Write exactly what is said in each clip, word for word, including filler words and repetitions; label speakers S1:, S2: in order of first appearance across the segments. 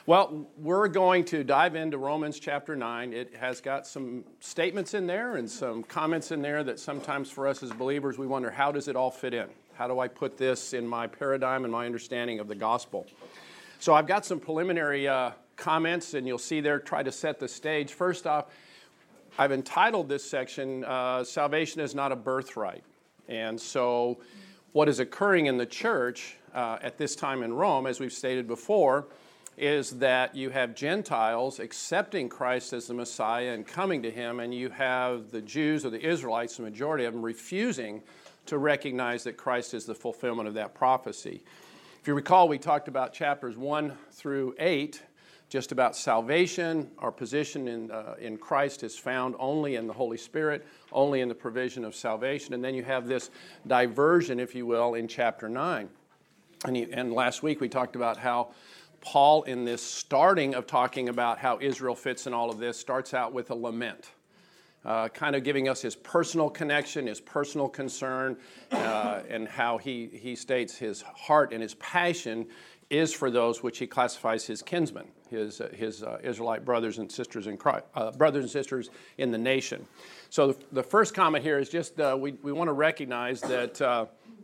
S1: Well, we're going to dive into Romans chapter nine. It has got some statements in there and some comments in there that sometimes for us as believers, we wonder, how does it all fit in? How do I put this in my paradigm and my understanding of the gospel? So I've got some preliminary uh, comments, and you'll see there, try to set the stage. First off, I've entitled this section, uh, Salvation is Not a Birthright. And so what is occurring in the church uh, at this time in Rome, as we've stated before, is that you have Gentiles accepting Christ as the Messiah and coming to him, and you have the Jews or the Israelites, the majority of them, refusing to recognize that Christ is the fulfillment of that prophecy. If you recall, we talked about chapters one through eight, just about salvation. Our position in, uh, in Christ is found only in the Holy Spirit, only in the provision of salvation. And then you have this diversion, if you will, in chapter nine. And, you, and last week we talked about how Paul, in this starting of talking about how Israel fits in all of this, starts out with a lament, uh, kind of giving us his personal connection, his personal concern, uh, and how he, he states his heart and his passion is for those which he classifies his kinsmen, his, uh, his uh, Israelite brothers and sisters in Christ, uh, brothers and sisters in the nation. So the, the first comment here is just uh, we, we want to recognize that uh,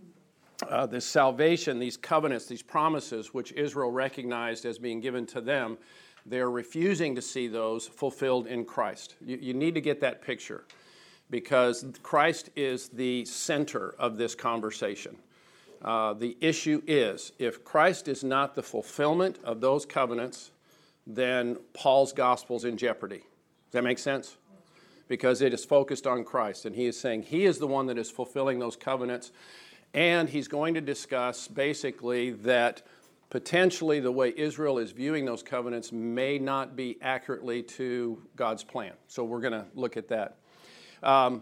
S1: Uh, this salvation, these covenants, these promises, which Israel recognized as being given to them, they're refusing to see those fulfilled in Christ. You, you need to get that picture, because Christ is the center of this conversation. Uh, the issue is, if Christ is not the fulfillment of those covenants, then Paul's gospel is in jeopardy. Does that make sense? Because it is focused on Christ, and he is saying he is the one that is fulfilling those covenants. And he's going to discuss basically that potentially the way Israel is viewing those covenants may not be accurately to God's plan. So we're going to look at that. Um,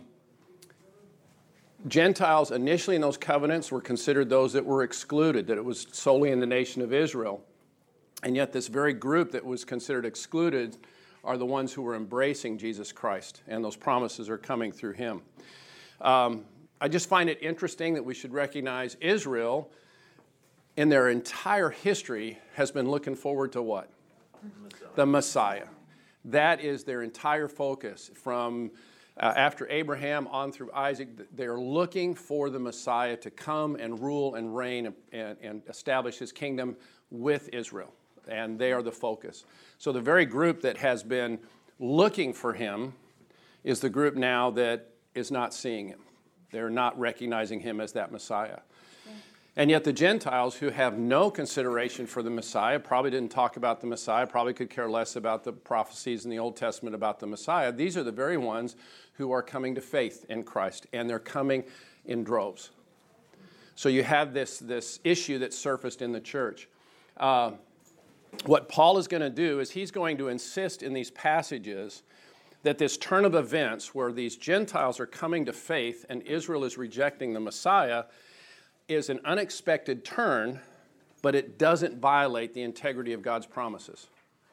S1: Gentiles initially in those covenants were considered those that were excluded, that it was solely in the nation of Israel. And yet this very group that was considered excluded are the ones who were embracing Jesus Christ, and those promises are coming through him. Um, I just find it interesting that we should recognize Israel in their entire history has been looking forward to what? Messiah. The Messiah. That is their entire focus. From uh, after Abraham on through Isaac, they're looking for the Messiah to come and rule and reign and, and, and establish his kingdom with Israel. And they are the focus. So the very group that has been looking for him is the group now that is not seeing him. They're not recognizing him as that Messiah. And yet the Gentiles who have no consideration for the Messiah, probably didn't talk about the Messiah, probably could care less about the prophecies in the Old Testament about the Messiah. These are the very ones who are coming to faith in Christ, and they're coming in droves. So you have this, this issue that surfaced in the church. Uh, what Paul is going to do is he's going to insist in these passages that this turn of events where these Gentiles are coming to faith and Israel is rejecting the Messiah is an unexpected turn, but it doesn't violate the integrity of God's promises.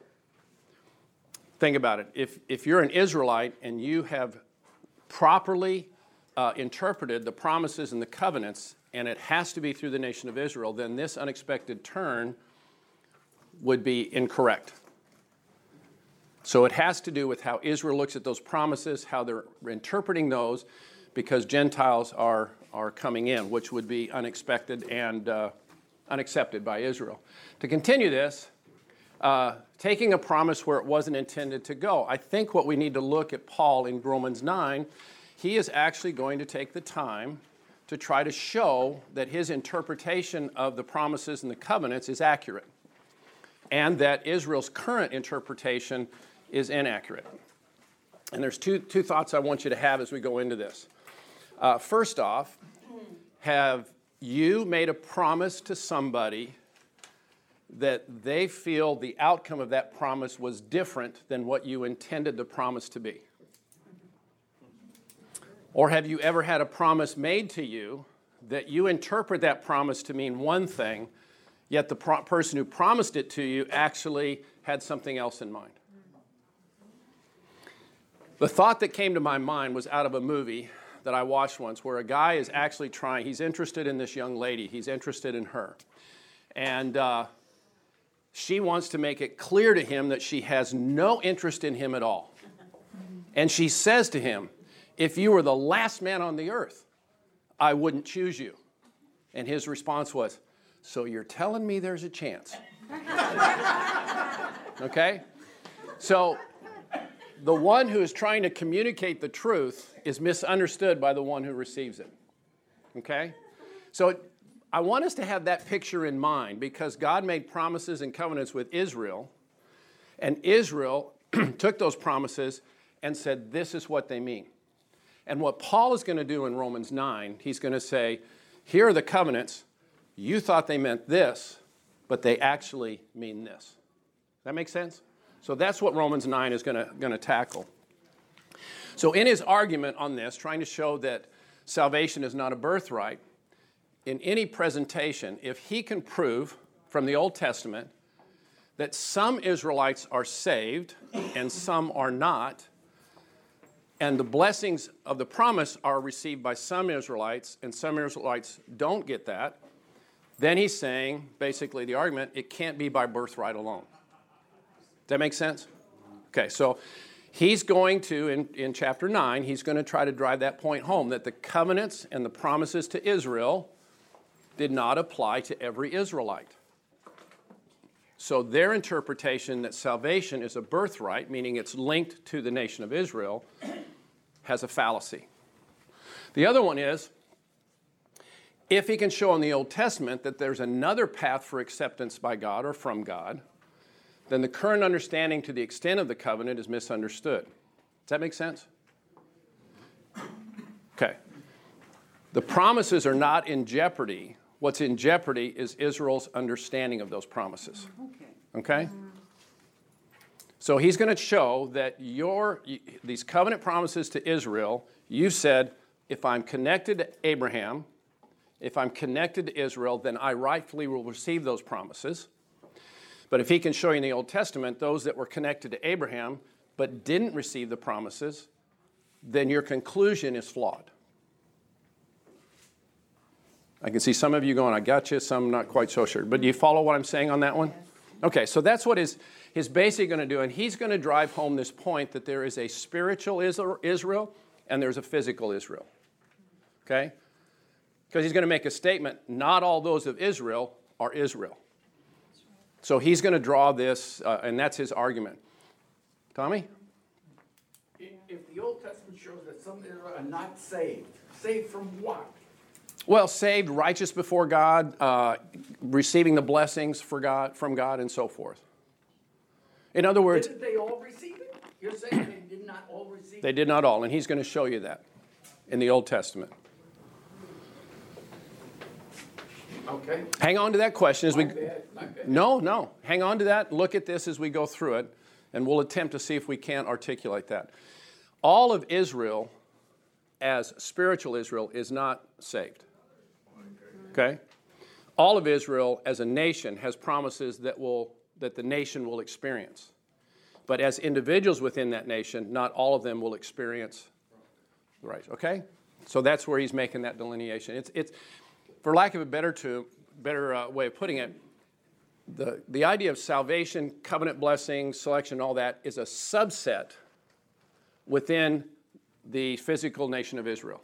S1: Think about it. If, if you're an Israelite and you have properly uh, interpreted the promises and the covenants, and it has to be through the nation of Israel, then this unexpected turn would be incorrect. So it has to do with how Israel looks at those promises, how they're interpreting those, because Gentiles are, are coming in, which would be unexpected and uh, unaccepted by Israel. To continue this, uh, taking a promise where it wasn't intended to go, I think what we need to look at Paul in Romans nine, he is actually going to take the time to try to show that his interpretation of the promises and the covenants is accurate, and that Israel's current interpretation is inaccurate. And there's two, two thoughts I want you to have as we go into this. Uh, first off, have you made a promise to somebody that they feel the outcome of that promise was different than what you intended the promise to be? Or have you ever had a promise made to you that you interpret that promise to mean one thing, yet the pro- person who promised it to you actually had something else in mind? The thought that came to my mind was out of a movie that I watched once where a guy is actually trying, he's interested in this young lady, he's interested in her. And uh, she wants to make it clear to him that she has no interest in him at all. And she says to him, if you were the last man on the earth, I wouldn't choose you. And his response was, so you're telling me there's a chance? Okay? So the one who is trying to communicate the truth is misunderstood by the one who receives it. Okay? So I want us to have that picture in mind because God made promises and covenants with Israel, and Israel took those promises and said, this is what they mean. And what Paul is going to do in Romans nine, he's going to say, here are the covenants. You thought they meant this, but they actually mean this. Does that make sense? So that's what Romans nine is going to, going to tackle. So in his argument on this, trying to show that salvation is not a birthright, in any presentation, if he can prove from the Old Testament that some Israelites are saved and some are not, and the blessings of the promise are received by some Israelites and some Israelites don't get that, then he's saying, basically the argument, it can't be by birthright alone. Does that make sense? Okay, so he's going to, in, in chapter nine, he's going to try to drive that point home, that the covenants and the promises to Israel did not apply to every Israelite. So their interpretation that salvation is a birthright, meaning it's linked to the nation of Israel, has a fallacy. The other one is, if he can show in the Old Testament that there's another path for acceptance by God or from God, then the current understanding to the extent of the covenant is misunderstood. Does that make sense? Okay. The promises are not in jeopardy. What's in jeopardy is Israel's understanding of those promises. Okay? So he's going to show that your these covenant promises to Israel, you said, if I'm connected to Abraham, if I'm connected to Israel, then I rightfully will receive those promises. But if he can show you in the Old Testament those that were connected to Abraham but didn't receive the promises, then your conclusion is flawed. I can see some of you going, I got you, some not quite so sure. But do you follow what I'm saying on that one? Okay, so that's what his, his basically going to do. And he's going to drive home this point that there is a spiritual Israel and there's a physical Israel. Okay? Because he's going to make a statement, not all those of Israel are Israel. So he's going to draw this, uh, and that's his argument. Tommy?
S2: If the Old Testament shows that some Israel are not saved, saved from what?
S1: Well, saved, righteous before God, uh, receiving the blessings for God, from God, and so forth. In other words...
S2: Didn't they all receive it? You're saying they did not all receive it?
S1: They did not all, and he's going to show you that in the Old Testament.
S2: Okay.
S1: Hang on to that question as we...
S2: My bad, my bad.
S1: No, no. Hang on to that. Look at this as we go through it, and we'll attempt to see if we can't articulate that. All of Israel, as spiritual Israel, is not saved. Okay? All of Israel as a nation has promises that will that the nation will experience. But as individuals within that nation, not all of them will experience the right. Okay? So that's where he's making that delineation. It's it's for lack of a better to better uh, way of putting it, the the idea of salvation, covenant blessing, selection, all that is a subset within the physical nation of Israel.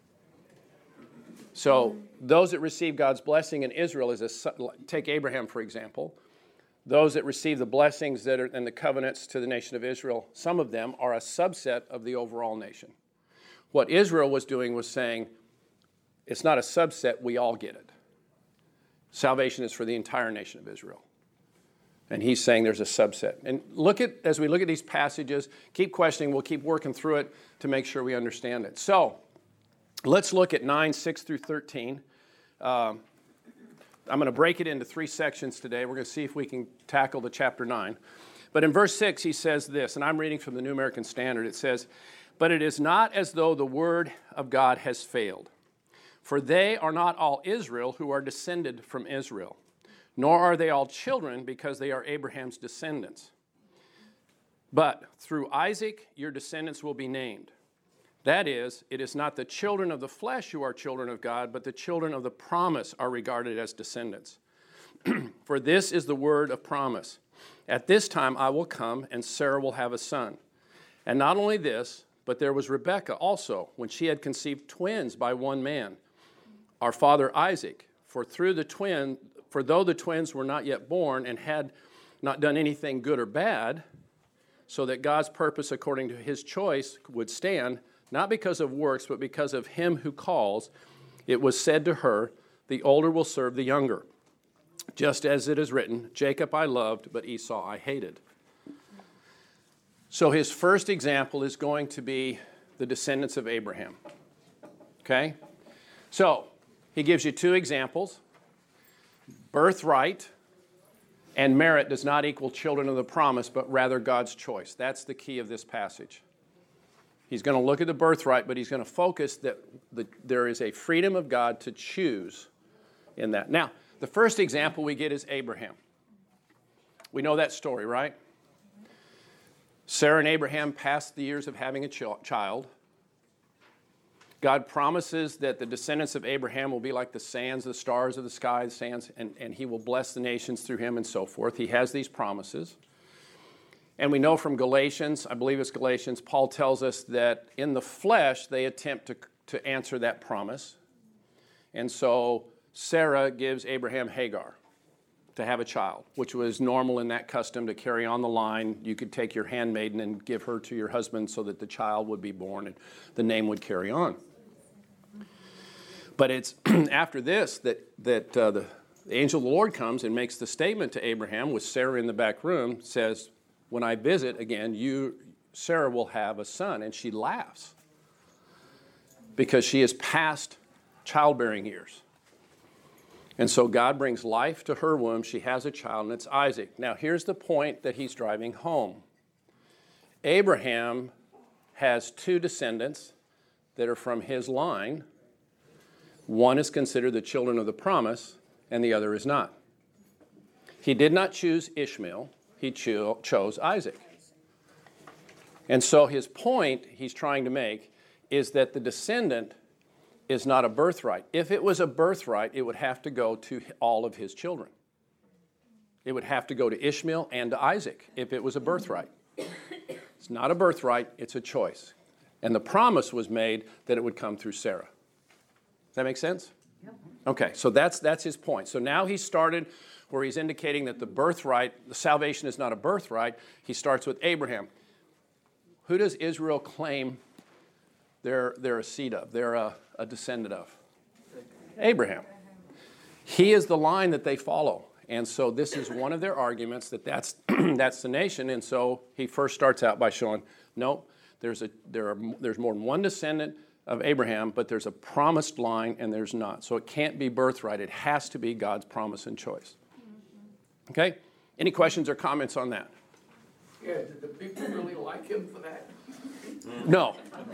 S1: So those that receive God's blessing in Israel is a, take Abraham, for example. Those that receive the blessings that are and the covenants to the nation of Israel, some of them are a subset of the overall nation. What Israel was doing was saying, it's not a subset, we all get it. Salvation is for the entire nation of Israel. And he's saying there's a subset. And look at, as we look at these passages, keep questioning, we'll keep working through it to make sure we understand it. So, let's look at nine, six through thirteen. Um, I'm going to break it into three sections today. We're going to see if we can tackle the chapter nine. But in verse six, he says this, and I'm reading from the New American Standard. It says, but it is not as though the word of God has failed. For they are not all Israel who are descended from Israel, nor are they all children because they are Abraham's descendants. But through Isaac your descendants will be named. That is, it is not the children of the flesh who are children of God, but the children of the promise are regarded as descendants. For this is the word of promise. At this time I will come, and Sarah will have a son. And not only this, but there was Rebekah also, when she had conceived twins by one man, our father Isaac. For through the twin, for though the twins were not yet born and had not done anything good or bad, so that God's purpose according to his choice would stand, not because of works, but because of him who calls, it was said to her, the older will serve the younger. Just as it is written, Jacob I loved, but Esau I hated. So his first example is going to be the descendants of Abraham. Okay? So he gives you two examples. Birthright and merit does not equal children of the promise, but rather God's choice. That's the key of this passage. He's going to look at the birthright, but he's going to focus that the, there is a freedom of God to choose in that. Now, the first example we get is Abraham. We know that story, right? Sarah and Abraham passed the years of having a ch- child. God promises that the descendants of Abraham will be like the sands, the stars of the sky, the sands, and, and he will bless the nations through him and so forth. He has these promises. And we know from Galatians, I believe it's Galatians, Paul tells us that in the flesh they attempt to, to answer that promise. And so Sarah gives Abraham Hagar to have a child, which was normal in that custom to carry on the line. You could take your handmaiden and give her to your husband so that the child would be born and the name would carry on. But it's after this that, that uh, the, the angel of the Lord comes and makes the statement to Abraham with Sarah in the back room, says, when I visit again, you, Sarah will have a son. And she laughs because she is past childbearing years. And so God brings life to her womb. She has a child, and it's Isaac. Now, here's the point that he's driving home. Abraham has two descendants that are from his line. One is considered the children of the promise, and the other is not. He did not choose Ishmael. He cho- chose Isaac. And so his point he's trying to make is that the descendant is not a birthright. If it was a birthright, it would have to go to all of his children. It would have to go to Ishmael and to Isaac if it was a birthright. It's not a birthright, it's a choice. And the promise was made that it would come through Sarah. Does that make sense? Okay, so that's that's his point. So now he started where he's indicating that the birthright, the salvation is not a birthright. He starts with Abraham. Who does Israel claim they're, they're a seed of? They're a, a descendant of? Abraham. He is the line that they follow. And so this is one of their arguments that that's, that's the nation. And so he first starts out by showing, no, there's, a, there are, there's more than one descendant of Abraham, but there's a promised line and there's not. So it can't be birthright. It has to be God's promise and choice. Okay? Any questions or comments on that?
S2: Yeah, did the people really like him for that?
S1: No.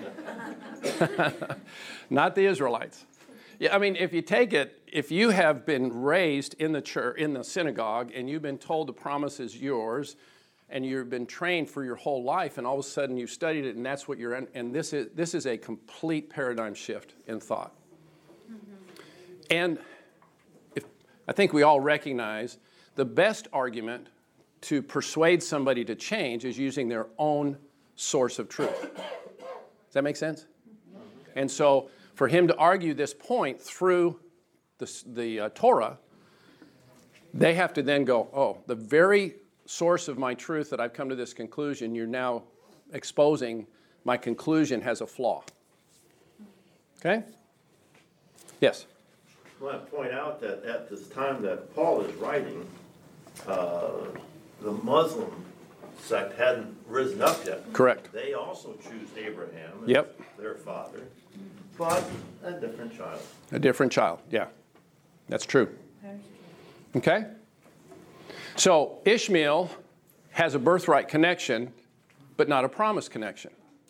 S1: Not the Israelites. Yeah, I mean, if you take it, if you have been raised in the church, in the synagogue, and you've been told the promise is yours, and you've been trained for your whole life, and all of a sudden you've studied it, and that's what you're in, and this is this is a complete paradigm shift in thought. Mm-hmm. And if, I think we all recognize the best argument to persuade somebody to change is using their own source of truth. Does that make sense? And so for him to argue this point through the, the uh, Torah, they have to then go, oh, the very source of my truth that I've come to this conclusion, you're now exposing my conclusion has a flaw. Okay? Yes?
S3: I want to point out that at this time that Paul is writing, uh, the Muslim sect hadn't risen up yet.
S1: Correct.
S3: They also choose Abraham as
S1: Yep.
S3: their father, but a different child.
S1: A different child, yeah. That's true. Okay? So Ishmael has a birthright connection, but not a promise connection.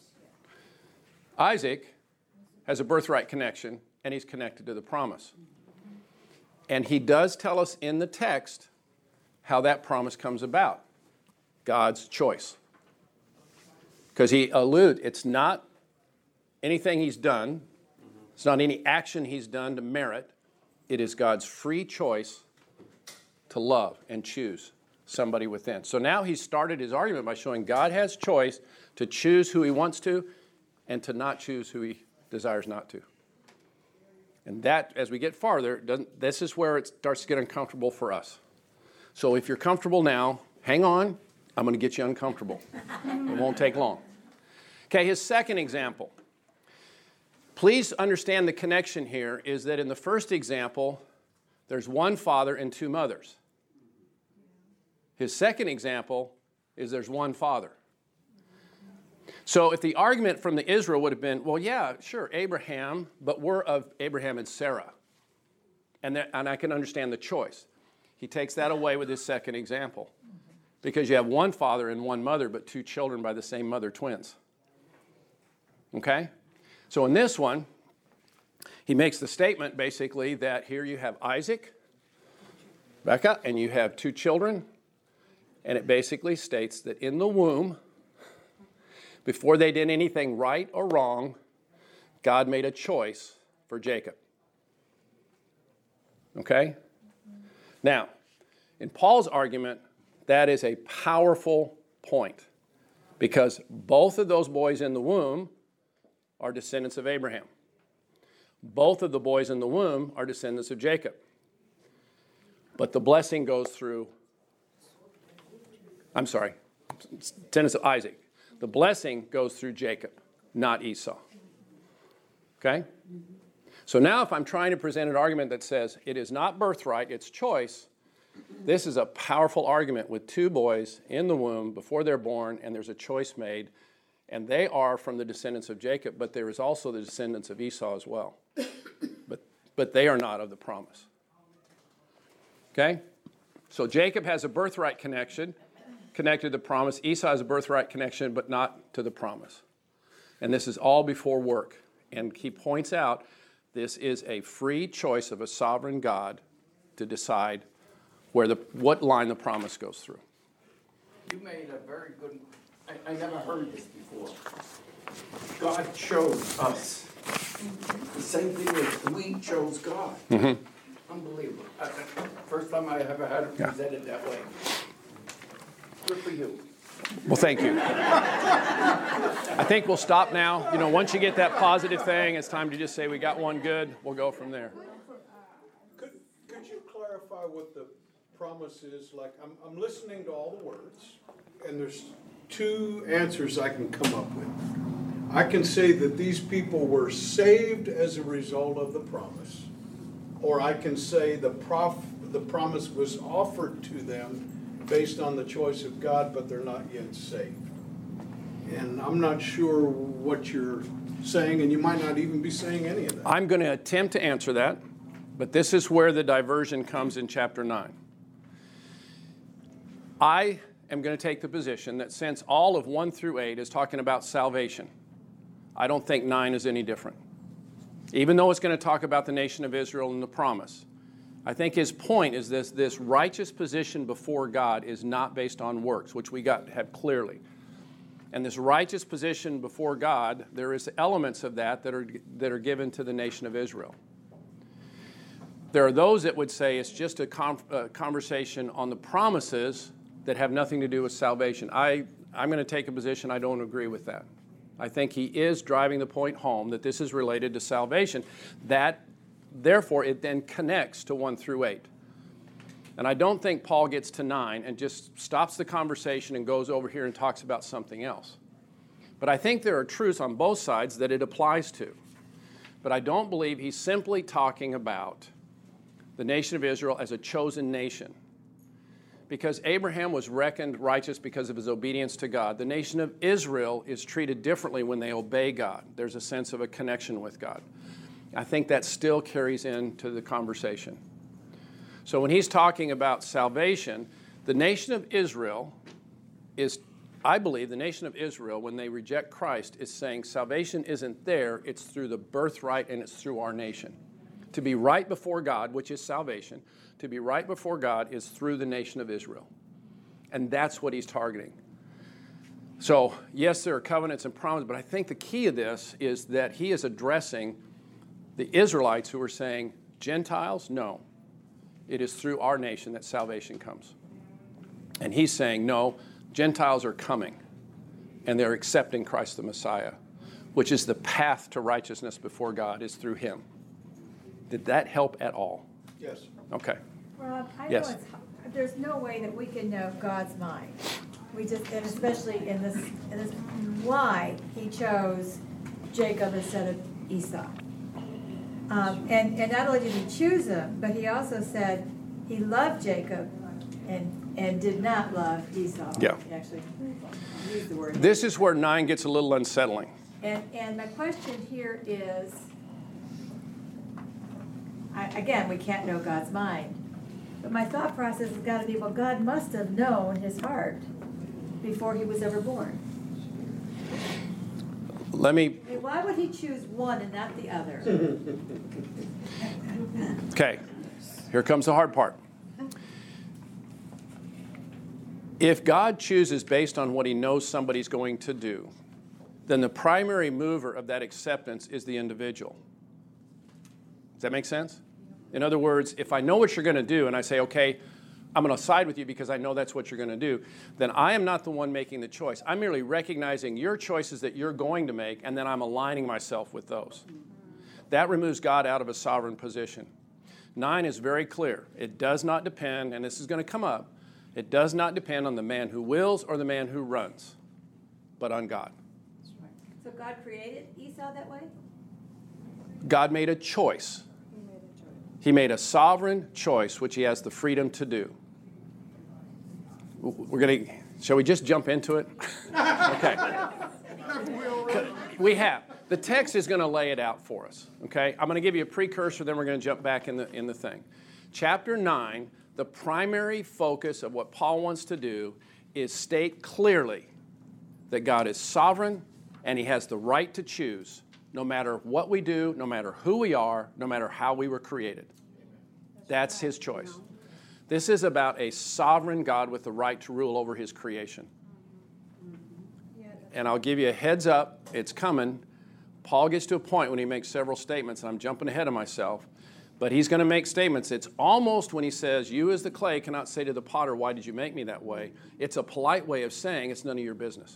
S1: Isaac has a birthright connection, and he's connected to the promise. And he does tell us in the text how that promise comes about. God's choice. Because he alludes, it's not anything he's done. It's not any action he's done to merit. It is God's free choice to love and choose somebody within. So now he's started his argument by showing God has choice to choose who he wants to and to not choose who he desires not to. And that, as we get farther, doesn't, this is where it starts to get uncomfortable for us. So if you're comfortable now, hang on. I'm going to get you uncomfortable. It won't take long. Okay, his second example. Please understand the connection here is that in the first example, there's one father and two mothers. His second example is there's one father. So if the argument from the Israel would have been, well, yeah, sure, Abraham, but we're of Abraham and Sarah. And, that, and I can understand the choice. He takes that away with his second example. Because you have one father and one mother, but two children by the same mother, twins. Okay? So in this one, he makes the statement basically that here you have Isaac, Rebekah, and you have two children. And it basically states that in the womb, before they did anything right or wrong, God made a choice for Jacob. Okay? Now, in Paul's argument, that is a powerful point because both of those boys in the womb are descendants of Abraham. Both of the boys in the womb are descendants of Jacob. But the blessing goes through, I'm sorry, descendants of Isaac. The blessing goes through Jacob, not Esau. Okay? So now if I'm trying to present an argument that says it is not birthright, it's choice, this is a powerful argument with two boys in the womb before they're born, and there's a choice made, and they are from the descendants of Jacob, but there is also the descendants of Esau as well. But, but they are not of the promise. Okay? So Jacob has a birthright connection, connected to the promise. Esau has a birthright connection, but not to the promise. And this is all before work. And he points out this is a free choice of a sovereign God to decide where the what line the promise goes through.
S2: You made a very good, I, I never heard this before. God chose us. The same thing as we chose God. Mm-hmm. Unbelievable. I, first time I ever had it presented yeah. that way. Good for you.
S1: Well, thank you. I think we'll stop now. You know, once you get that positive thing, it's time to just say we got one good. We'll go from there.
S4: Could, could you clarify what the promise is? Like, I'm, I'm listening to all the words, and there's two answers I can come up with. I can say that these people were saved as a result of the promise, or I can say the prof, the promise was offered to them based on the choice of God, but they're not yet saved. And I'm not sure what you're saying, and you might not even be saying any of that.
S1: I'm going to attempt to answer that, but this is where the diversion comes in chapter nine. I am going to take the position that since all of one through eight is talking about salvation, I don't think nine is any different. Even though it's going to talk about the nation of Israel and the promise, I think his point is this, this righteous position before God is not based on works, which we got have clearly. And this righteous position before God, there is elements of that that are, that are given to the nation of Israel. There are those that would say it's just a, com- a conversation on the promises that have nothing to do with salvation. I, I'm going to take a position I don't agree with that. I think he is driving the point home that this is related to salvation. That Therefore, it then connects to one through eight. And I don't think Paul gets to nine and just stops the conversation and goes over here and talks about something else. But I think there are truths on both sides that it applies to. But I don't believe he's simply talking about the nation of Israel as a chosen nation. Because Abraham was reckoned righteous because of his obedience to God. The nation of Israel is treated differently when they obey God. There's a sense of a connection with God. I think that still carries into the conversation. So when he's talking about salvation, the nation of Israel is, I believe, the nation of Israel, when they reject Christ, is saying salvation isn't there, it's through the birthright and it's through our nation. To be right before God, which is salvation, to be right before God is through the nation of Israel. And that's what he's targeting. So, yes, there are covenants and promises, but I think the key of this is that he is addressing the Israelites who are saying, Gentiles, no. it is through our nation that salvation comes. And he's saying, no, Gentiles are coming, and they're accepting Christ the Messiah, which is the path to righteousness before God, is through him. Did that help at all?
S4: Yes.
S1: Okay.
S5: Rob, I know
S1: Yes.
S5: it's, there's no way that we can know God's mind. We just, and especially in this, in this, why he chose Jacob instead of Esau. Um, and, and not only did he choose him, but he also said he loved Jacob and, and did not love Esau.
S1: Yeah.
S5: He actually used the word.
S1: This is where nine gets a little unsettling.
S5: And, and my question here is, I, again, we can't know God's mind. But my thought process has got to be, well, God must have known his heart before he was ever born.
S1: Let me,
S5: I mean, why would he choose one and not the other?
S1: okay, here comes the hard part. If God chooses based on what he knows somebody's going to do, then the primary mover of that acceptance is the individual. Does that make sense? In other words, if I know what you're going to do and I say, okay, I'm going to side with you because I know that's what you're going to do, then I am not the one making the choice. I'm merely recognizing your choices that you're going to make, and then I'm aligning myself with those. That removes God out of a sovereign position. Nine is very clear. It does not depend, and this is going to come up, it does not depend on the man who wills or the man who runs, but on God.
S5: So God created Esau that way?
S1: God made a choice. He made a sovereign choice, which he has the freedom to do. We're going to, shall we just jump into it? Okay. We have. The text is going to lay it out for us, okay? I'm going to give you a precursor, then we're going to jump back in the, in the thing. Chapter nine, the primary focus of what Paul wants to do is state clearly that God is sovereign and he has the right to choose no matter what we do, no matter who we are, no matter how we were created. That's his choice. This is about a sovereign God with the right to rule over his creation. And I'll give you a heads up, it's coming. Paul gets to a point when he makes several statements, and I'm jumping ahead of myself, but he's going to make statements. It's almost when he says, you as the clay cannot say to the potter, why did you make me that way? It's a polite way of saying it's none of your business.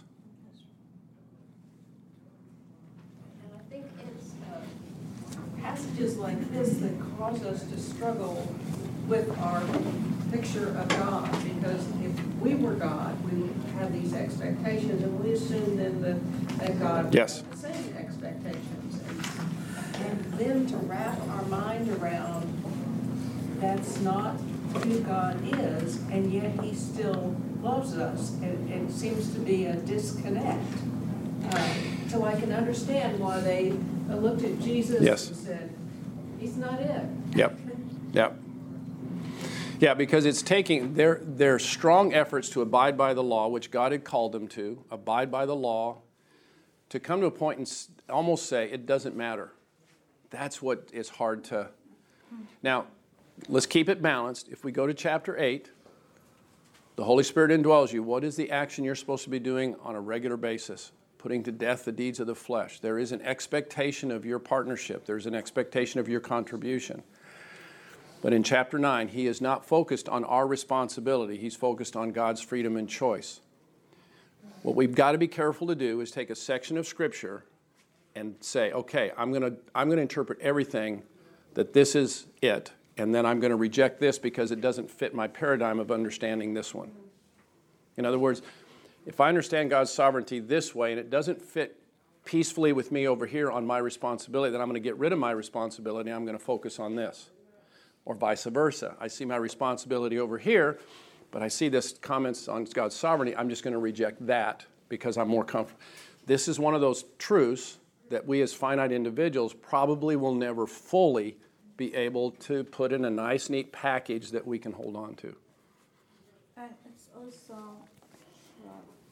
S6: Passages like this that cause us to struggle with our picture of God, because if we were God, we would have these expectations, and we assume then that, that God
S1: Yes.
S6: would have the same expectations. And, and then to wrap our mind around that's not who God is, and yet he still loves us. And it seems to be a disconnect. Uh, so I can understand why they looked at Jesus
S1: Yes.
S6: and said, he's not it.
S1: Yep, yep. Yeah, because it's taking their, their strong efforts to abide by the law, which God had called them to, abide by the law, to come to a point and s- almost say, it doesn't matter. That's what is hard to... Now, let's keep it balanced. If we go to chapter eight, the Holy Spirit indwells you. What is the action you're supposed to be doing on a regular basis? Putting to death the deeds of the flesh. There is an expectation of your partnership. There's an expectation of your contribution. But in chapter nine, he is not focused on our responsibility. He's focused on God's freedom and choice. What we've got to be careful to do is take a section of Scripture and say, okay, I'm going to I'm going to interpret everything that this is it, and then I'm going to reject this because it doesn't fit my paradigm of understanding this one. In other words, if I understand God's sovereignty this way and it doesn't fit peacefully with me over here on my responsibility, then I'm going to get rid of my responsibility and I'm going to focus on this. Or vice versa. I see my responsibility over here, but I see this comments on God's sovereignty. I'm just going to reject that because I'm more comfortable. This is one of those truths that we as finite individuals probably will never fully be able to put in a nice, neat package that we can hold on to.
S7: And it's also, uh,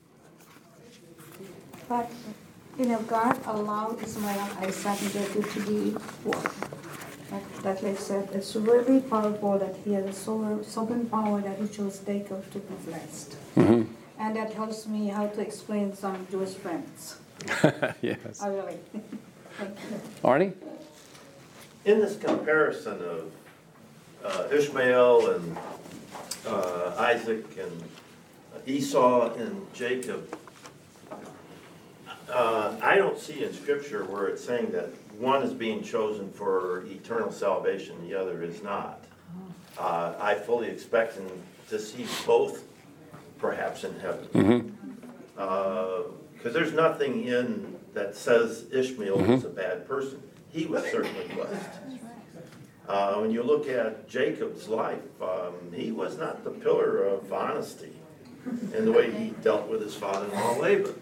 S7: but, you know, God allowed Ismail, Isaac, and Jacob to be born. Like, that like said, it's really powerful that he has a sovereign, sovereign power that he chose Jacob to be blessed.
S1: Mm-hmm.
S7: And that helps me how to explain some Jewish friends.
S1: Yes.
S7: I really. Thank you.
S1: Arnie?
S3: In this comparison of uh, Ishmael and uh, Isaac and Esau and Jacob, uh, I don't see in Scripture where it's saying that one is being chosen for eternal salvation, the other is not. Uh, I fully expect him to see both perhaps in heaven. Because
S1: Mm-hmm.
S3: uh, there's nothing in that says Ishmael mm-hmm. was a bad person. He was certainly blessed. Uh, when you look at Jacob's life, um, he was not the pillar of honesty in the way he dealt with his father-in-law Laban.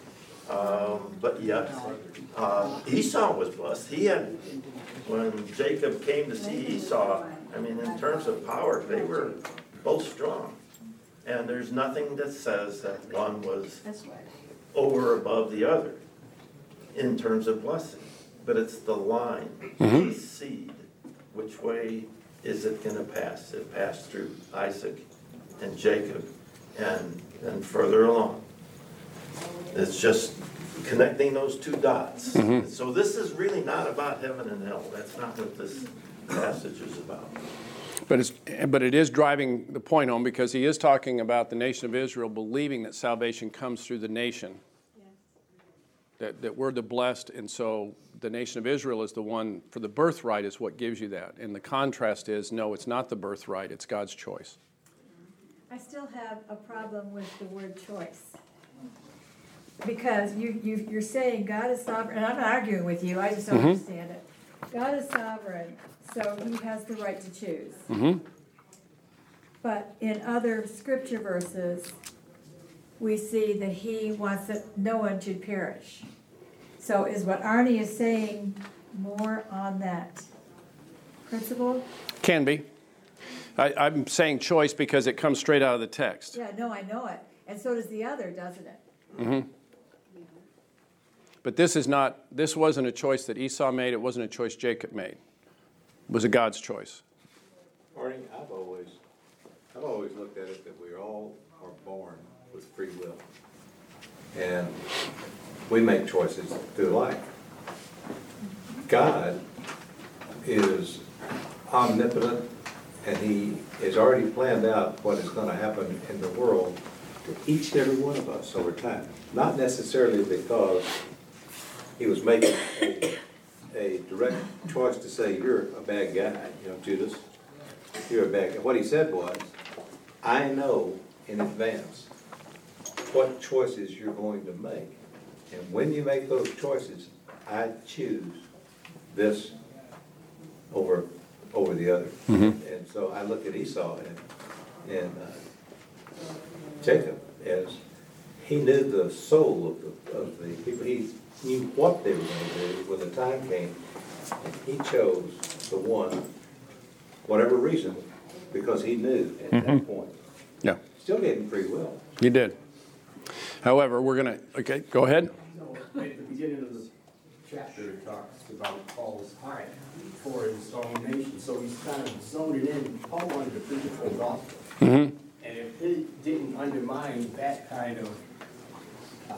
S3: Um, but yet, uh, Esau was blessed. He had, when Jacob came to see Esau, I mean, in terms of power, they were both strong. And there's nothing that says that one was over or above the other in terms of blessing. But it's the line, mm-hmm. the seed. Which way is it going to pass? It passed through Isaac and Jacob and, and further along. It's just connecting those two dots. Mm-hmm. So this is really not about heaven and hell. That's not what this passage is about.
S1: But it's but it is driving the point home, because he is talking about the nation of Israel believing that salvation comes through the nation. Yeah. That that we're the blessed, and so the nation of Israel is the one for the birthright is what gives you that. And the contrast is, no, it's not the birthright, it's God's choice.
S5: I still have a problem with the word choice. Because you, you, you're saying God is sovereign, and I'm not arguing with you, I just don't mm-hmm. understand it. God is sovereign, so he has the right to choose.
S1: Mm-hmm.
S5: But in other scripture verses, we see that he wants that no one should perish. So is what Arnie is saying more on that principle?
S1: Can be. I, I'm saying choice because it comes straight out of the text.
S5: Yeah, no, I know it. And so does the other, doesn't it?
S1: Mm-hmm. But this is not, this wasn't a choice that Esau made. It wasn't a choice Jacob made. It was a God's choice.
S8: Arnie, I've always, I've always looked at it that we all are born with free will. And we make choices through life. God is omnipotent, and he has already planned out what is going to happen in the world to each and every one of us over time. Not necessarily because he was making a, a direct choice to say, you're a bad guy, you know, Judas, you're a bad guy. What he said was, I know in advance what choices you're going to make. And when you make those choices, I choose this over over the other. Mm-hmm. And so I look at Esau and, and uh, Jacob as he knew the soul of the, of the people. He knew what they were going to do when the time came. And he chose the one, whatever reason, because he knew at mm-hmm. that point.
S1: Yeah.
S8: Still gave him free will.
S1: You did. However, we're going to, okay, go ahead.
S9: No, at the beginning of the chapter, it talks about Paul's heart for his own nation. So he's kind of zoning in. Paul wanted to preach the full gospel.
S1: Mm-hmm.
S9: And if he didn't undermine that kind of uh,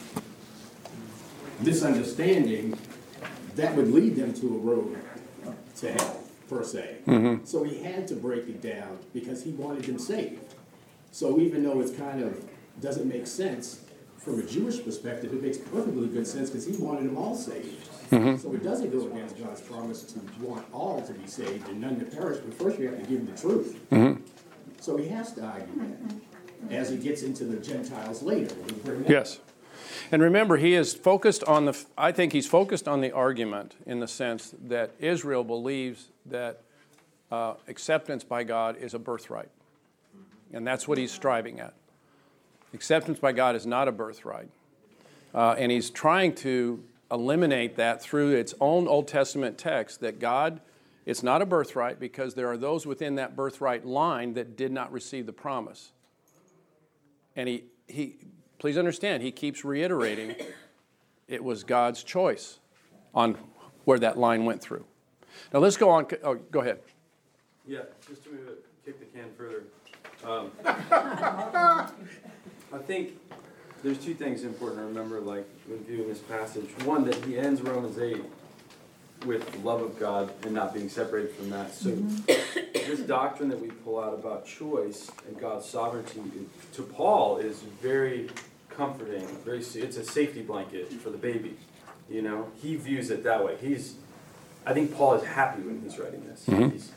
S9: misunderstanding, that would lead them to a road to hell, per se.
S1: Mm-hmm.
S9: So he had to break it down because he wanted them saved. So even though it's kind of doesn't make sense from a Jewish perspective, it makes perfectly good sense because he wanted them all saved. Mm-hmm. So it doesn't go against God's promise to want all to be saved and none to perish, but first you have to give them the truth.
S1: Mm-hmm.
S9: So he has to argue that as he gets into the Gentiles later.
S1: Yes. And remember, he is focused on the, I think he's focused on the argument in the sense that Israel believes that uh, acceptance by God is a birthright. And that's what he's striving at. Acceptance by God is not a birthright. Uh, and he's trying to eliminate that through its own Old Testament text that God, it's not a birthright because there are those within that birthright line that did not receive the promise. And he, he please understand, he keeps reiterating it was God's choice on where that line went through. Now let's go on. Oh, go ahead.
S10: Yeah, just to move it, kick the can further. Um, I think there's two things important to remember, like when viewing this passage. One, that he ends Romans eight with the love of God and not being separated from that. So this doctrine that we pull out about choice and God's sovereignty, to Paul, is very comforting. Very, it's a safety blanket for the baby. You know, he views it that way. He's, I think Paul is happy when he's writing this.
S1: Mm-hmm.
S10: He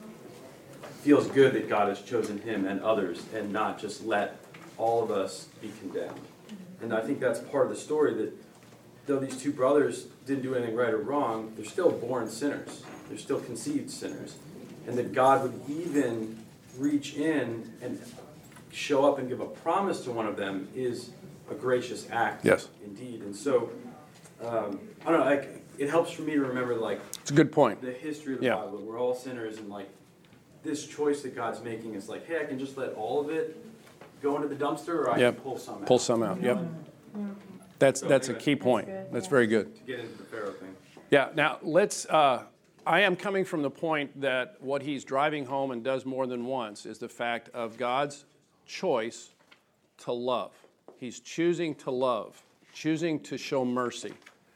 S10: feels good that God has chosen him and others, and not just let all of us be condemned. And I think that's part of the story, that though these two brothers didn't do anything right or wrong, they're still born sinners. They're still conceived sinners. And that God would even reach in and show up and give a promise to one of them is a gracious act.
S1: Yes.
S10: Indeed. And so, um, I don't know, like, it helps for me to remember, like,
S1: It's a good point.
S10: the history of the
S1: Yeah.
S10: Bible. We're all sinners, and, like, this choice that God's making is like, hey, I can just let all of it go into the dumpster, or I
S1: Yep.
S10: can pull some out.
S1: Pull some out. Yep. That's that's a key point. That's very good.
S10: To get into the Pharaoh thing.
S1: Yeah. Now let's. Uh, I am coming from the point that what he's driving home and does more than once is the fact of God's choice to love. He's choosing to love, choosing to show mercy.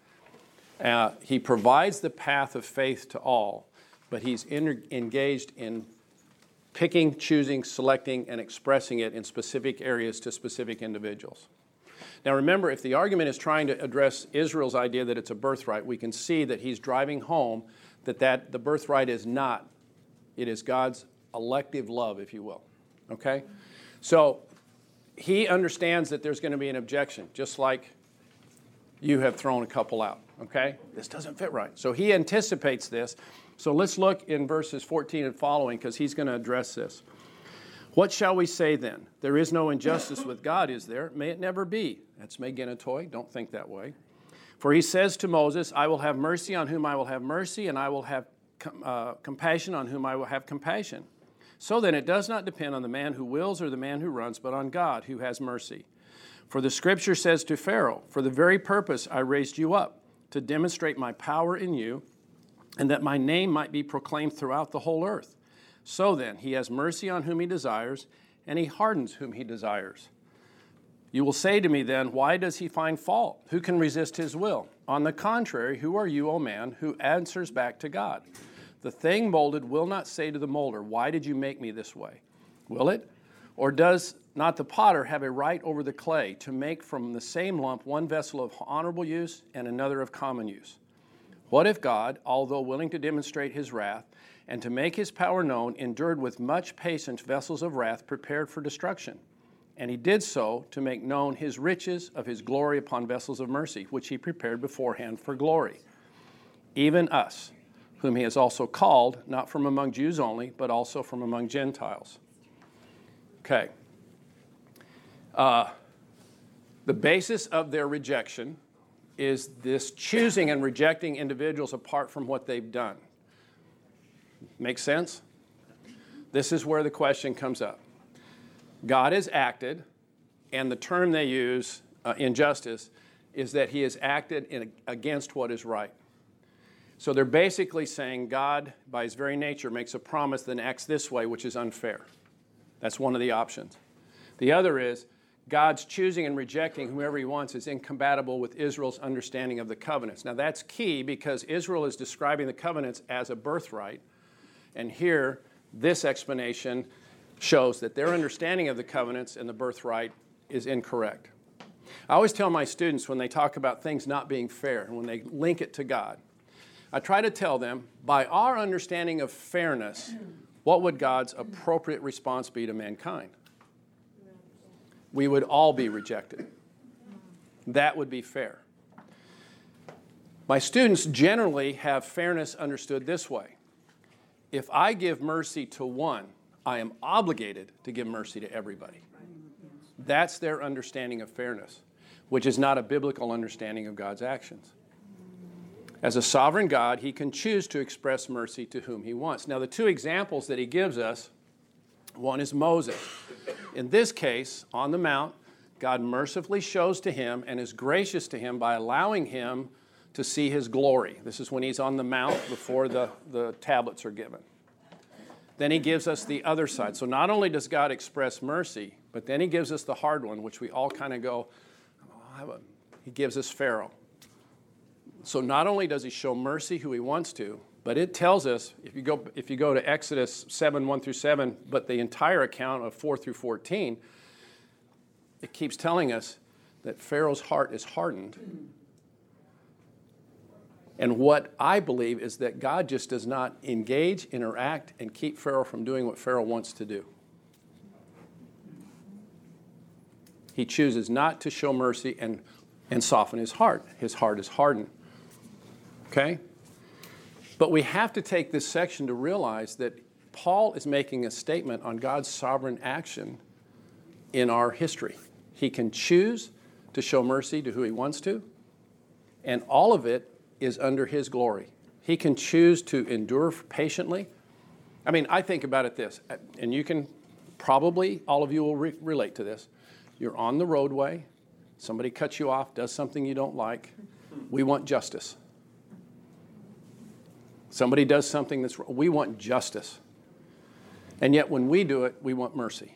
S1: Uh, he provides the path of faith to all, but he's in, engaged in picking, choosing, selecting, and expressing it in specific areas to specific individuals. Now remember, if the argument is trying to address Israel's idea that it's a birthright, we can see that he's driving home that, that the birthright is not. It is God's elective love, if you will. Okay? So he understands that there's going to be an objection, just like you have thrown a couple out. Okay? This doesn't fit right. So he anticipates this. So let's look in verses fourteen and following, because he's going to address this. What shall we say then? There is no injustice with God, is there? May it never be. That's megenatoi. Don't think that way. For he says to Moses, I will have mercy on whom I will have mercy, and I will have com- uh, compassion on whom I will have compassion. So then it does not depend on the man who wills or the man who runs, but on God who has mercy. For the scripture says to Pharaoh, for the very purpose I raised you up, to demonstrate my power in you, and that my name might be proclaimed throughout the whole earth. So then, he has mercy on whom he desires, and he hardens whom he desires. You will say to me then, why does he find fault? Who can resist his will? On the contrary, who are you, O man, who answers back to God? The thing molded will not say to the molder, why did you make me this way? Will it? Or does not the potter have a right over the clay to make from the same lump one vessel of honorable use and another of common use? What if God, although willing to demonstrate his wrath and to make his power known, endured with much patience vessels of wrath prepared for destruction? And he did so to make known his riches of his glory upon vessels of mercy, which he prepared beforehand for glory. Even us, whom he has also called, not from among Jews only, but also from among Gentiles. Okay. Uh, the basis of their rejection is this choosing and rejecting individuals apart from what they've done. Make sense? This is where the question comes up. God has acted, and the term they use, uh, injustice, is that he has acted in, against what is right. So they're basically saying God, by his very nature, makes a promise then acts this way, which is unfair. That's one of the options. The other is God's choosing and rejecting whoever he wants is incompatible with Israel's understanding of the covenants. Now that's key, because Israel is describing the covenants as a birthright. And here, this explanation shows that their understanding of the covenants and the birthright is incorrect. I always tell my students when they talk about things not being fair, and when they link it to God, I try to tell them, by our understanding of fairness, what would God's appropriate response be to mankind? We would all be rejected. That would be fair. My students generally have fairness understood this way. If I give mercy to one, I am obligated to give mercy to everybody. That's their understanding of fairness, which is not a biblical understanding of God's actions. As a sovereign God, he can choose to express mercy to whom he wants. Now, the two examples that he gives us, one is Moses. In this case, on the mount, God mercifully shows to him and is gracious to him by allowing him to see his glory. This is when he's on the mount before the, the tablets are given. Then he gives us the other side. So not only does God express mercy, but then he gives us the hard one, which we all kind of go, oh, he gives us Pharaoh. So not only does he show mercy who he wants to, but it tells us, if you go if you go to Exodus seven, one through seven, but the entire account of four through fourteen, it keeps telling us that Pharaoh's heart is hardened. And what I believe is that God just does not engage, interact, and keep Pharaoh from doing what Pharaoh wants to do. He chooses not to show mercy and, and soften his heart. His heart is hardened. Okay? But we have to take this section to realize that Paul is making a statement on God's sovereign action in our history. He can choose to show mercy to who he wants to, and all of it is under his glory. He can choose to endure patiently. I mean, I think about it this, and you can probably, all of you will re- relate to this. You're on the roadway, somebody cuts you off, does something you don't like. We want justice. Somebody does something that's wrong. We want justice. And yet when we do it, we want mercy.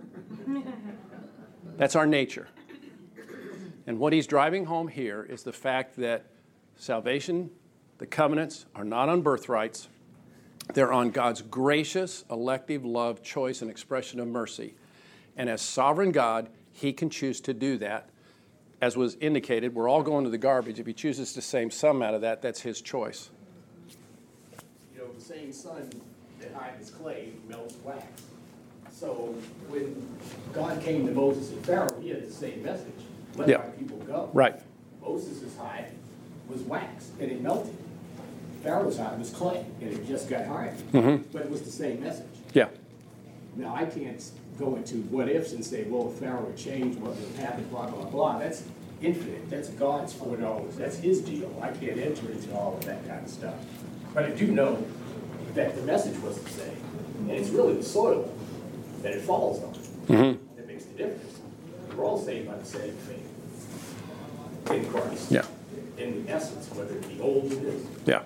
S1: That's our nature. And what he's driving home here is the fact that salvation, the covenants, are not on birthrights. They're on God's gracious, elective love, choice, and expression of mercy. And as sovereign God, he can choose to do that. As was indicated, we're all going to the garbage. If he chooses to save some out of that, that's his choice.
S9: You know, the same sun that hides clay melts wax. So when God came to Moses and Pharaoh, he had the same message. Let
S1: Yeah.
S9: my people go.
S1: Right.
S9: Moses' hide was wax, and it melted. Pharaoh's hide was clay, and it just got hard.
S1: Mm-hmm.
S9: But it was the same message.
S1: Yeah.
S9: Now, I can't go into what ifs and say, well, if Pharaoh would change, what would happen, blah, blah, blah. That's infinite. That's God's four dollars. That's his deal. I can't enter into all of that kind of stuff. But I do know that the message was the same. And it's really the soil that it falls on
S1: Mm-hmm.
S9: that makes the difference. We're all saved by the same faith in Christ.
S1: Yeah.
S9: In the essence, whether it be old or new.
S1: Yeah.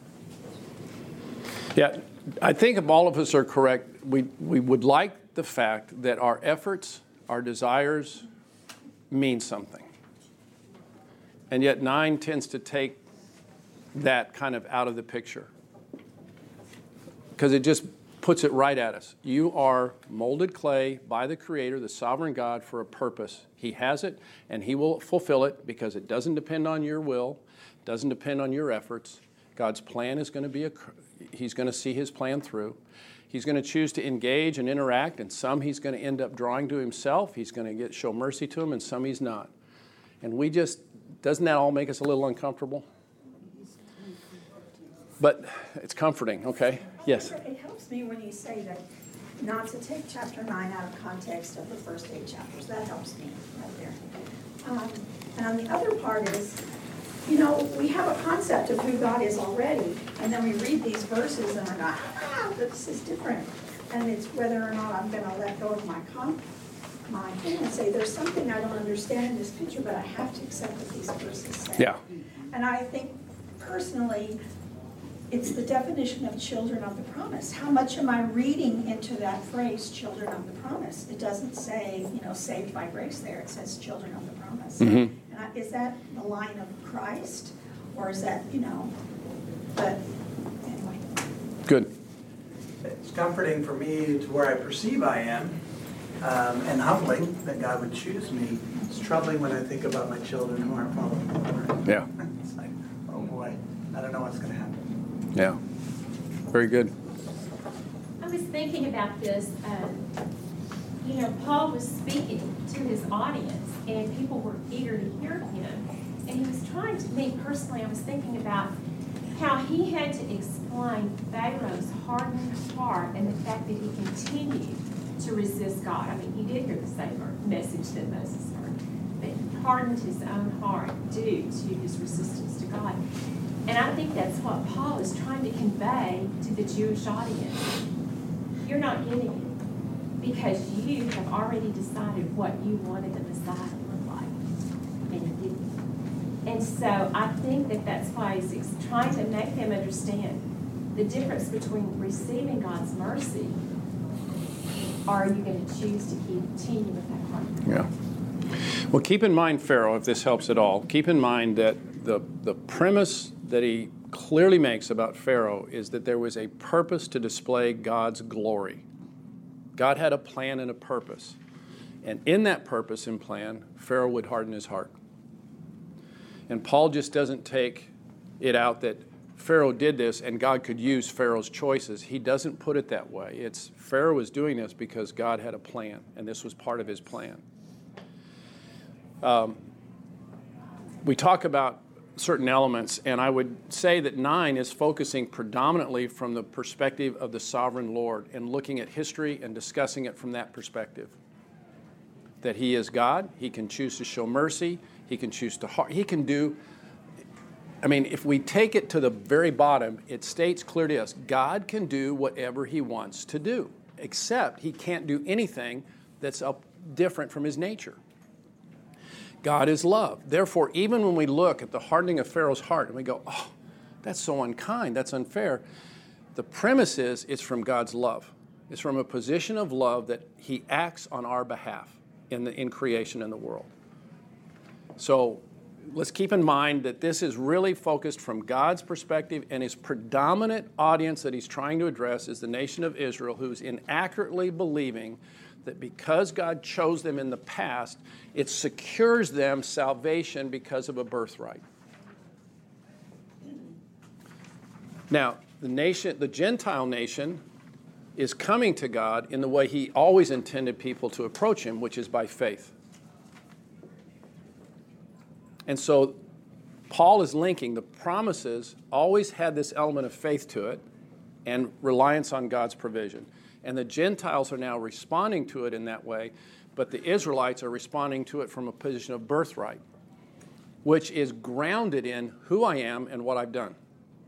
S1: Yeah, I think if all of us are correct, we, we would like the fact that our efforts, our desires mean something. And yet nine tends to take that kind of out of the picture. Because it just puts it right at us. You are molded clay by the Creator, the sovereign God, for a purpose. He has it, and he will fulfill it because it doesn't depend on your will, doesn't depend on your efforts. God's plan is going to be a, he's going to see his plan through. He's going to choose to engage and interact, and some he's going to end up drawing to himself. He's going to get show mercy to him, and some he's not. And we just, doesn't that all make us a little uncomfortable? But it's comforting, okay? Yes?
S11: It helps me when you say that not to take chapter nine out of context of the first eight chapters. That helps me right there. Um, and on the other part is, you know, we have a concept of who God is already, and then we read these verses and we're going, ah, this is different. And it's whether or not I'm going to let go of my com- my thing and say, there's something I don't understand in this picture, but I have to accept what these verses say.
S1: Yeah.
S11: And I think personally, it's the definition of children of the promise. How much am I reading into that phrase, children of the promise? It doesn't say, you know, saved by grace there. It says children of the promise.
S1: Mm-hmm.
S11: And I, is that the line of Christ? Or is that, you know, but anyway.
S1: Good.
S12: It's comforting for me to where I perceive I am, um, and humbling that God would choose me. It's troubling when I think about my children who aren't following the Lord.
S1: Yeah.
S12: It's like, oh boy, I don't know what's going to happen.
S1: Yeah. Very good.
S13: I was thinking about this. Um, you know, Paul was speaking to his audience, and people were eager to hear him. And he was trying to, me personally, I was thinking about how he had to explain Pharaoh's hardened heart and the fact that he continued to resist God. I mean, he did hear the same message that Moses heard, but he hardened his own heart due to his resistance to God. And I think that's what Paul is trying to convey to the Jewish audience. You're not getting it because you have already decided what you wanted the Messiah to look like, and you didn't. And so I think that that's why he's trying to make them understand the difference between receiving God's mercy, or are you going to choose to continue with that heart?
S1: Yeah. Well, keep in mind, Pharaoh, if this helps at all, keep in mind that the, the premise that he clearly makes about Pharaoh is that there was a purpose to display God's glory. God had a plan and a purpose. And in that purpose and plan, Pharaoh would harden his heart. And Paul just doesn't take it out that Pharaoh did this and God could use Pharaoh's choices. He doesn't put it that way. It's Pharaoh was doing this because God had a plan, and this was part of his plan. Um, we talk about certain elements, and I would say that nine is focusing predominantly from the perspective of the sovereign Lord and looking at history and discussing it from that perspective. That he is God, he can choose to show mercy, he can choose to, he can do, I mean, if we take it to the very bottom, it states clearly to us, God can do whatever he wants to do, except he can't do anything that's up different from his nature. God is love. Therefore, even when we look at the hardening of Pharaoh's heart and we go, oh, that's so unkind, that's unfair, the premise is it's from God's love. It's from a position of love that he acts on our behalf in, the, in creation in the world. So let's keep in mind that this is really focused from God's perspective, and his predominant audience that he's trying to address is the nation of Israel, who's inaccurately believing that because God chose them in the past, it secures them salvation because of a birthright. Now, the nation, the Gentile nation, is coming to God in the way he always intended people to approach him, which is by faith. And so Paul is linking the promises always had this element of faith to it and reliance on God's provision. And the Gentiles are now responding to it in that way, but the Israelites are responding to it from a position of birthright, which is grounded in who I am and what I've done.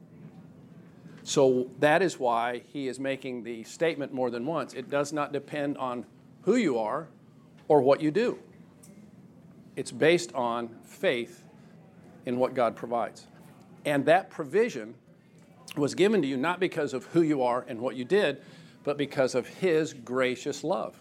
S1: So that is why he is making the statement more than once. It does not depend on who you are or what you do. It's based on faith in what God provides. And that provision was given to you not because of who you are and what you did, but because of his gracious love.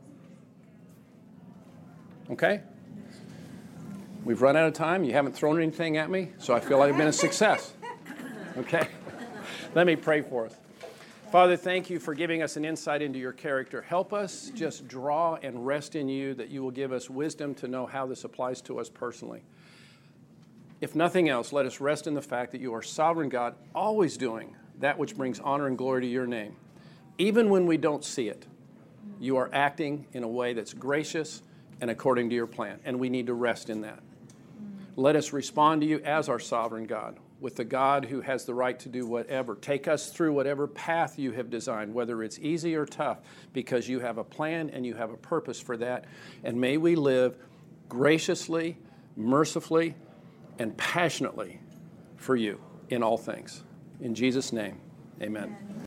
S1: Okay? We've run out of time. You haven't thrown anything at me, so I feel like I've been a success. Okay? Let me pray for us. Father, thank you for giving us an insight into your character. Help us just draw and rest in you, that you will give us wisdom to know how this applies to us personally. If nothing else, let us rest in the fact that you are sovereign God, always doing that which brings honor and glory to your name. Even when we don't see it, you are acting in a way that's gracious and according to your plan, and we need to rest in that. Let us respond to you as our sovereign God, with the God who has the right to do whatever. Take us through whatever path you have designed, whether it's easy or tough, because you have a plan and you have a purpose for that. And may we live graciously, mercifully, and passionately for you in all things. In Jesus' name, amen.